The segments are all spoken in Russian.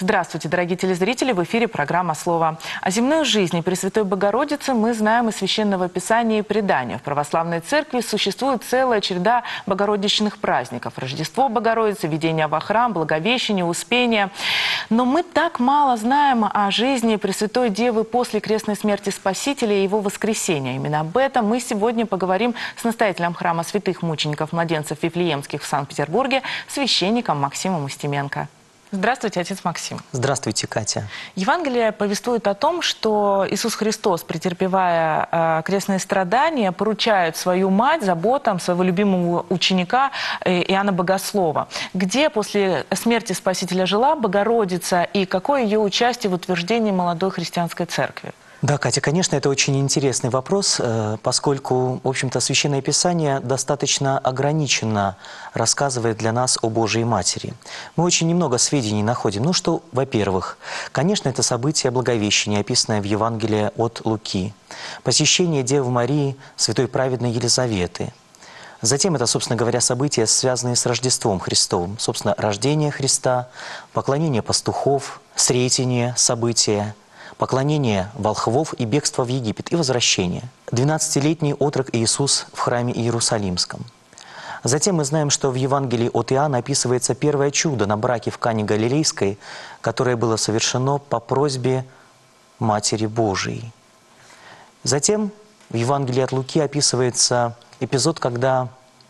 Здравствуйте, дорогие телезрители! В эфире программа «Слово». О земной жизни Пресвятой Богородицы мы знаем из Священного Писания и предания. В православной церкви существует целая череда богородичных праздников. Рождество Богородицы, введение во храм, Благовещение, Успение. Но мы так мало знаем о жизни Пресвятой Девы после крестной смерти Спасителя и его воскресения. Именно об этом мы сегодня поговорим с настоятелем храма святых мучеников-младенцев Вифлеемских в Санкт-Петербурге, священником Максимом Устименко. Здравствуйте, отец Максим. Здравствуйте, Катя. Евангелие повествует о том, что Иисус Христос, претерпевая крестные страдания, поручает свою мать заботам своего любимого ученика Иоанна Богослова. Где после смерти Спасителя жила Богородица и какое ее участие в утверждении молодой христианской церкви? Да, Катя, конечно, это очень интересный вопрос, поскольку, в общем-то, Священное Писание достаточно ограниченно рассказывает для нас о Божией Матери. Мы очень немного сведений находим. Ну что, во-первых, конечно, это событие Благовещения, описанное в Евангелии от Луки. Посещение Девы Марии, святой праведной Елизаветы. Затем это, собственно говоря, события, связанные с Рождеством Христовым. Собственно, рождение Христа, поклонение пастухов, Сретение события, поклонение волхвов и бегство в Египет и возвращение. 12-летний отрок Иисус в храме Иерусалимском. Затем мы знаем, что в Евангелии от Иоанна описывается первое чудо на браке в Кане Галилейской, которое было совершено по просьбе Матери Божией. Затем в Евангелии от Луки описывается эпизод, когда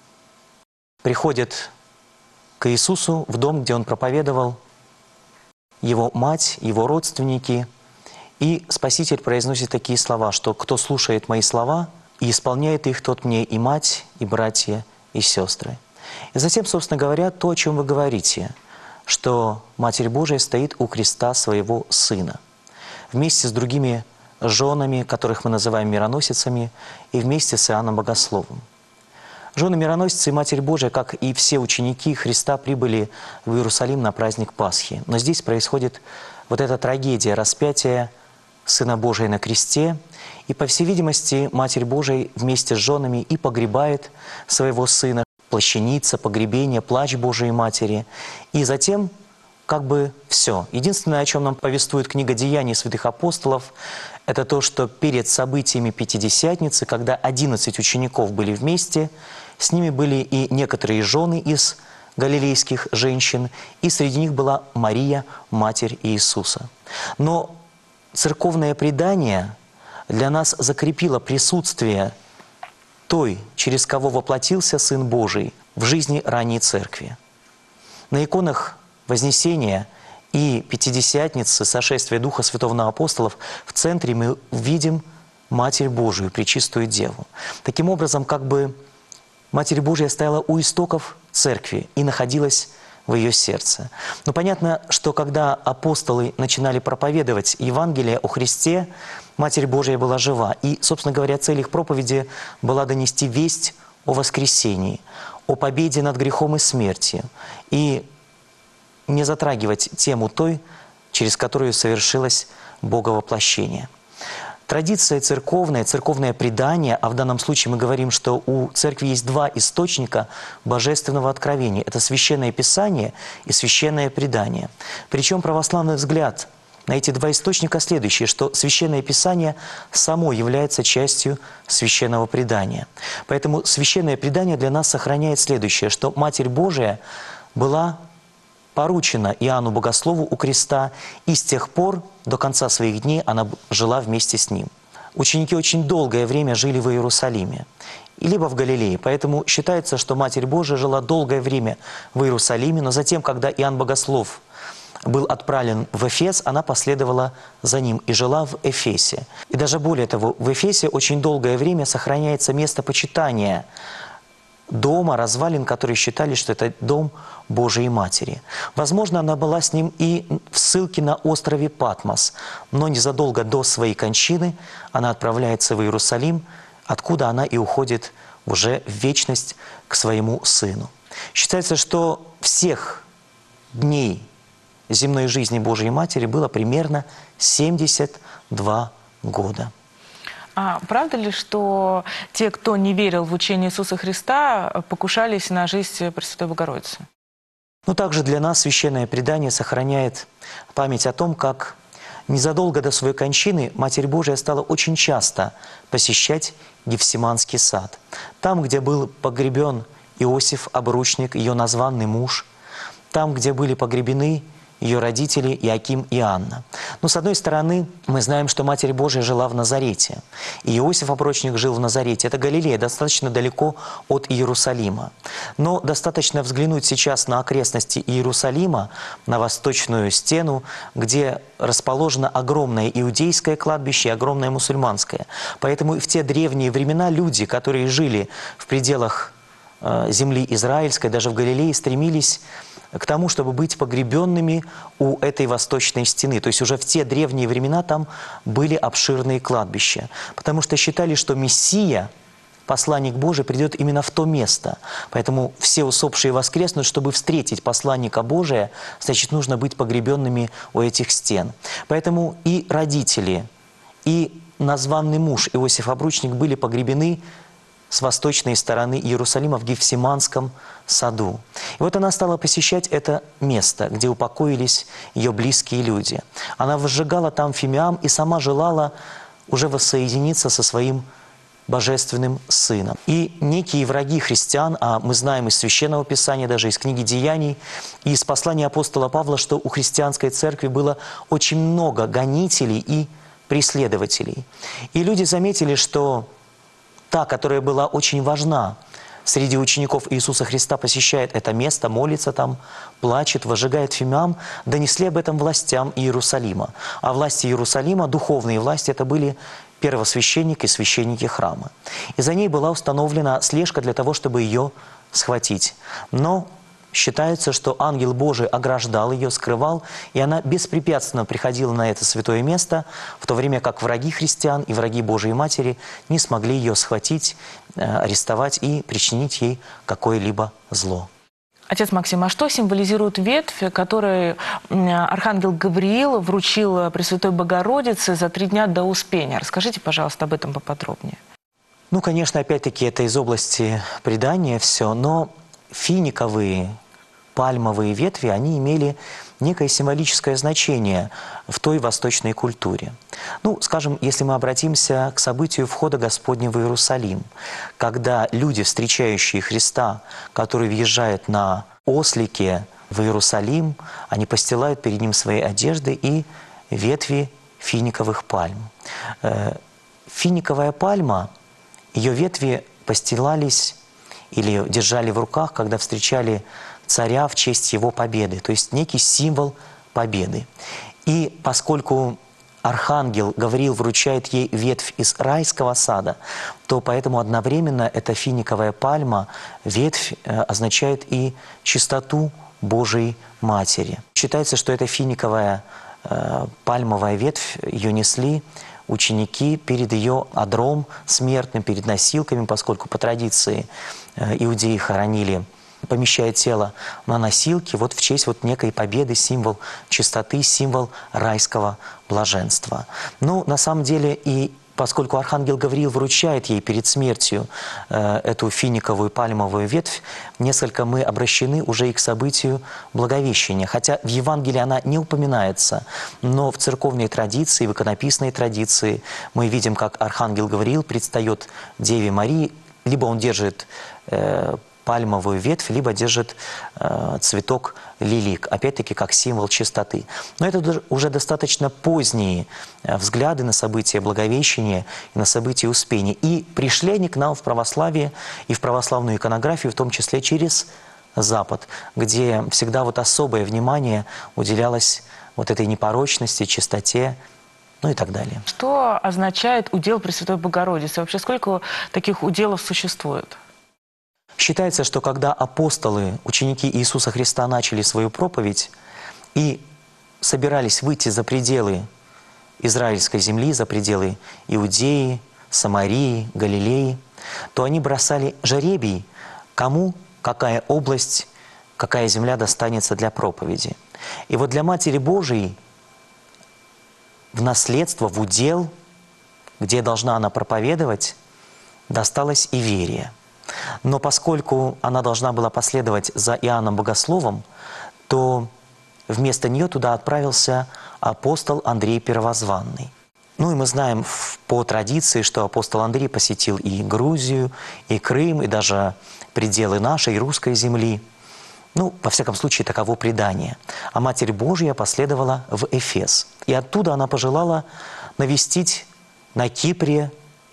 приходят к Иисусу в дом, где Он проповедовал, Его мать, Его родственники. И Спаситель произносит такие слова, что «кто слушает мои слова и исполняет их, тот мне и мать, и братья, и сестры». И затем, собственно говоря, то, о чем вы говорите, что Матерь Божия стоит у креста своего Сына, вместе с другими женами, которых мы называем мироносицами, и вместе с Иоанном Богословом. Жены-мироносицы и Матерь Божия, как и все ученики Христа, прибыли в Иерусалим на праздник Пасхи. Но здесь происходит вот эта трагедия распятия Сына Божия на кресте, и, по всей видимости, Матерь Божия вместе с женами и погребает своего Сына, плащаница, погребение, плач Божией Матери, и затем как бы все. Единственное, о чем нам повествует книга «Деяний святых апостолов», это то, что перед событиями Пятидесятницы, когда 11 учеников были вместе, с ними были и некоторые жены из галилейских женщин, и среди них была Мария, Матерь Иисуса. Но церковное предание для нас закрепило присутствие той, через кого воплотился Сын Божий в жизни ранней церкви. На иконах Вознесения и Пятидесятницы, сошествия Духа Святого на апостолов, в центре мы видим Матерь Божию, Пречистую Деву. Таким образом, как бы Матерь Божия стояла у истоков церкви и находилась в ее сердце. Но понятно, что когда апостолы начинали проповедовать Евангелие о Христе, Матерь Божия была жива. И, собственно говоря, цель их проповеди была донести весть о воскресении, о победе над грехом и смертью, и не затрагивать тему той, через которую совершилось Боговоплощение. Традиция церковная, церковное предание, а в данном случае мы говорим, что у церкви есть два источника божественного откровения. Это Священное Писание и Священное предание. Причем православный взгляд на эти два источника следующий, что Священное Писание само является частью Священного предания. Поэтому Священное предание для нас сохраняет следующее, что Матерь Божия была поручена Иоанну Богослову у креста, и с тех пор до конца своих дней она жила вместе с ним. Ученики очень долгое время жили в Иерусалиме, либо в Галилее, поэтому считается, что Матерь Божия жила долгое время в Иерусалиме, но затем, когда Иоанн Богослов был отправлен в Эфес, она последовала за ним и жила в Эфесе. И даже более того, в Эфесе очень долгое время сохраняется место почитания дома, развалин, которые считали, что это дом Божией Матери. Возможно, она была с ним и в ссылке на острове Патмос, но незадолго до своей кончины она отправляется в Иерусалим, откуда она и уходит уже в вечность к своему Сыну. Считается, что всех дней земной жизни Божией Матери было примерно 72 года. А правда ли, что те, кто не верил в учение Иисуса Христа, покушались на жизнь Пресвятой Богородицы? Но также для нас Священное Предание сохраняет память о том, как незадолго до своей кончины Матерь Божия стала очень часто посещать Гефсиманский сад. Там, где был погребен Иосиф, обручник, ее названный муж, там, где были погребены ее родители Иоаким и Анна. Но, с одной стороны, мы знаем, что Матерь Божия жила в Назарете. И Иосиф, обручник, жил в Назарете. Это Галилея, достаточно далеко от Иерусалима. Но достаточно взглянуть сейчас на окрестности Иерусалима, на восточную стену, где расположено огромное иудейское кладбище и огромное мусульманское. Поэтому в те древние времена люди, которые жили в пределах земли израильской, даже в Галилее, стремились к тому, чтобы быть погребенными у этой восточной стены. То есть уже в те древние времена там были обширные кладбища. Потому что считали, что Мессия, посланник Божий, придет именно в то место. Поэтому все усопшие воскреснут, чтобы встретить посланника Божия, значит, нужно быть погребенными у этих стен. Поэтому и родители, и названный муж Иосиф Обручник были погребены с восточной стороны Иерусалима в Гефсиманском саду. И вот она стала посещать это место, где упокоились ее близкие люди. Она возжигала там фимиам и сама желала уже воссоединиться со своим божественным сыном. И некие враги христиан, а мы знаем из Священного Писания, даже из книги Деяний, и из послания апостола Павла, что у христианской церкви было очень много гонителей и преследователей. И люди заметили, что та, которая была очень важна среди учеников Иисуса Христа, посещает это место, молится там, плачет, возжигает фимиам, донесли об этом властям Иерусалима. А власти Иерусалима, духовные власти, это были первосвященник и священники храма. И за ней была установлена слежка для того, чтобы ее схватить. Но считается, что ангел Божий ограждал ее, скрывал, и она беспрепятственно приходила на это святое место, в то время как враги христиан и враги Божией Матери не смогли ее схватить, арестовать и причинить ей какое-либо зло. Отец Максим, а что символизирует ветвь, которой архангел Гавриил вручил Пресвятой Богородице за 3 дня до Успения? Расскажите, пожалуйста, об этом поподробнее. Ну, конечно, опять-таки это из области предания все, но финиковые, пальмовые ветви, они имели некое символическое значение в той восточной культуре. Ну, скажем, если мы обратимся к событию входа Господня в Иерусалим, когда люди, встречающие Христа, которые въезжают на ослике в Иерусалим, они постилают перед ним свои одежды и ветви финиковых пальм. Финиковая пальма, ее ветви постилались или держали в руках, когда встречали царя в честь его победы, то есть некий символ победы. И поскольку архангел Гавриил вручает ей ветвь из райского сада, то поэтому одновременно эта финиковая пальма, ветвь, означает и чистоту Божией Матери. Считается, что эта финиковая пальмовая ветвь, ее несли ученики перед ее одром смертным, перед носилками, поскольку по традиции иудеи хоронили, помещая тело на носилки, вот в честь вот некой победы, символ чистоты, символ райского блаженства. Ну, на самом деле, и поскольку архангел Гавриил вручает ей перед смертью эту финиковую пальмовую ветвь, несколько мы обращены уже и к событию Благовещения. Хотя в Евангелии она не упоминается, но в церковной традиции, в иконописной традиции мы видим, как архангел Гавриил предстает Деве Марии, либо он держит пальмовую ветвь, либо держит цветок лилик, опять-таки как символ чистоты. Но это уже достаточно поздние взгляды на события Благовещения и на события Успения. И пришли они к нам в православие и в православную иконографию, в том числе через Запад, где всегда вот особое внимание уделялось вот этой непорочности, чистоте, ну и так далее. Что означает удел Пресвятой Богородицы? Вообще, сколько таких уделов существует? Считается, что когда апостолы, ученики Иисуса Христа, начали свою проповедь и собирались выйти за пределы израильской земли, за пределы Иудеи, Самарии, Галилеи, то они бросали жребий, кому какая область, какая земля достанется для проповеди. И вот для Матери Божией в наследство, в удел, где должна она проповедовать, досталась Иверия. Но поскольку она должна была последовать за Иоанном Богословом, то вместо нее туда отправился апостол Андрей Первозванный. Ну и мы знаем по традиции, что апостол Андрей посетил и Грузию, и Крым, и даже пределы нашей русской земли. Ну, во всяком случае, таково предание. А Матерь Божья последовала в Эфес. И оттуда она пожелала навестить на Кипре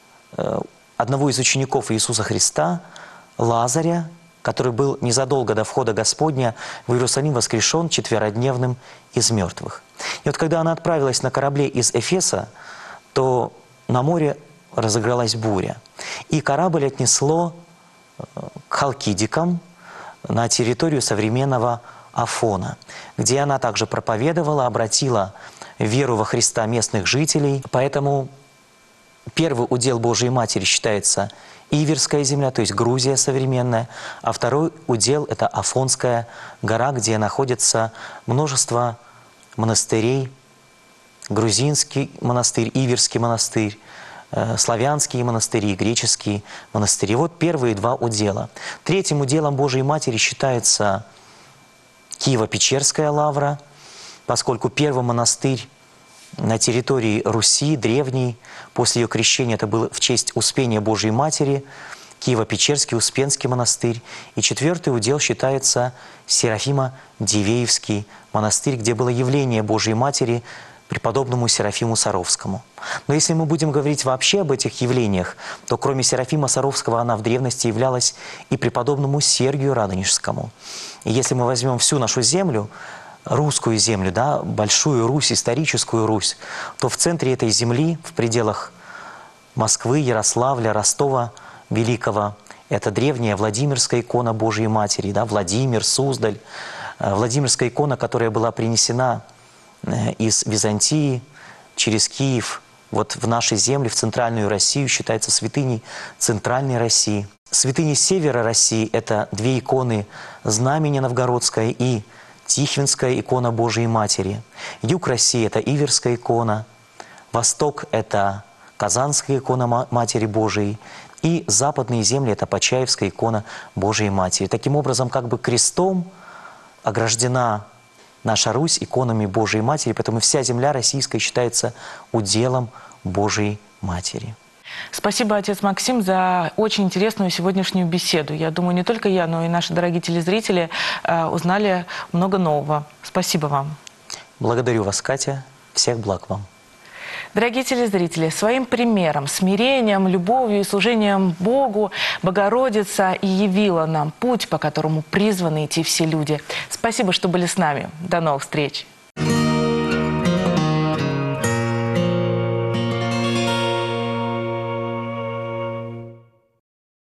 одного из учеников Иисуса Христа, Лазаря, который был незадолго до входа Господня в Иерусалим воскрешен четверодневным из мертвых. И вот когда она отправилась на корабле из Эфеса, то на море разыгралась буря. И корабль отнесло к Халкидикам, на территорию современного Афона, где она также проповедовала, обратила веру во Христа местных жителей. Поэтому первый удел Божией Матери считается Иверская земля, то есть Грузия современная, а второй удел – это Афонская гора, где находится множество монастырей, грузинский монастырь, Иверский монастырь, славянские монастыри, греческие монастыри. Вот первые два удела. Третьим уделом Божией Матери считается Киево-Печерская лавра, поскольку первый монастырь на территории Руси, древний, после ее крещения, это был в честь Успения Божией Матери, Киево-Печерский, Успенский монастырь. И четвертый удел считается Серафимо-Дивеевский монастырь, где было явление Божией Матери преподобному Серафиму Саровскому. Но если мы будем говорить вообще об этих явлениях, то кроме Серафима Саровского она в древности являлась и преподобному Сергию Радонежскому. И если мы возьмем всю нашу землю, русскую землю, да, Большую Русь, историческую Русь, то в центре этой земли, в пределах Москвы, Ярославля, Ростова Великого, это древняя Владимирская икона Божией Матери, да, Владимир, Суздаль, Владимирская икона, которая была принесена из Византии через Киев вот в нашей земле, в центральную Россию, считается святыней центральной России. Святыни севера России – это две иконы Знамени Новгородская и Тихвинская икона Божией Матери. Юг России – это Иверская икона, восток – это Казанская икона Матери Божией, и западные земли – это Почаевская икона Божией Матери. Таким образом, как бы крестом ограждена наша Русь иконами Божией Матери, поэтому вся земля российская считается уделом Божией Матери. Спасибо, отец Максим, за очень интересную сегодняшнюю беседу. Я думаю, не только я, но и наши дорогие телезрители узнали много нового. Спасибо вам. Благодарю вас, Катя. Всех благ вам. Дорогие телезрители, своим примером, смирением, любовью и служением Богу Богородица и явила нам путь, по которому призваны идти все люди. Спасибо, что были с нами. До новых встреч!